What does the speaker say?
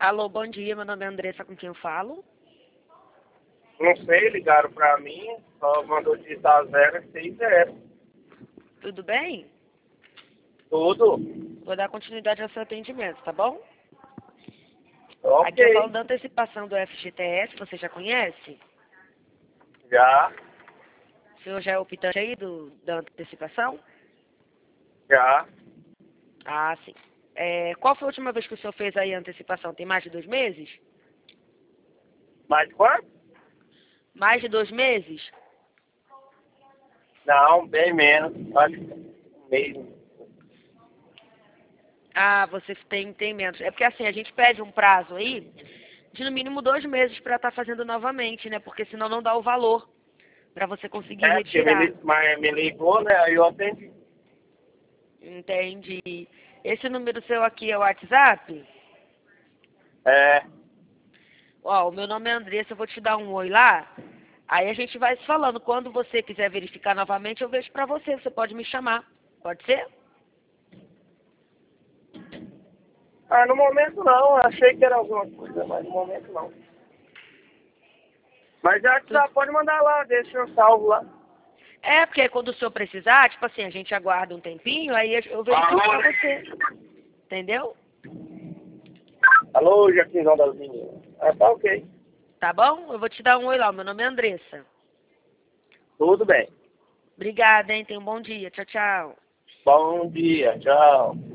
Alô, bom dia, meu nome é Andressa, com quem eu falo? Não sei, ligaram pra mim, só mandou digitar 060. Tudo bem? Tudo? Vou dar continuidade ao seu atendimento, tá bom? Aqui eu falo Ok. da antecipação do FGTS, você já conhece? Já, O senhor já é optante aí da antecipação? já. Ah, sim. Qual foi a última vez que o senhor fez aí a antecipação? Tem mais de 2 meses? Mais quanto? Mais de 2 meses? Não, bem menos. Acho que um mês. Ah, você tem menos. É porque assim, a gente pede um prazo aí de no mínimo 2 meses para estar fazendo novamente, né? Porque senão não dá o valor para você conseguir É, porque retirar. mas me ligou, né? Aí eu atendi. Entendi. Esse número seu aqui é o WhatsApp? É, Ó, o meu nome é Andressa, eu vou te dar um oi lá. Aí a gente vai se falando. Quando você quiser verificar novamente, eu vejo pra você. Você pode me chamar. Pode ser? no momento não. Achei que era alguma coisa, mas no momento não. Mas já que Tudo... já pode mandar lá, deixa eu salvo lá. É, porque quando o senhor precisar, tipo assim, a gente aguarda um tempinho, aí eu verifico pra você. Entendeu? Alô, Jaquinzão das meninas. Tá ok. Tá bom? Eu vou te dar um oi lá. Meu nome é Andressa. Tudo bem. Obrigada, hein? Tenha um bom dia. Tchau, tchau. Bom dia, tchau.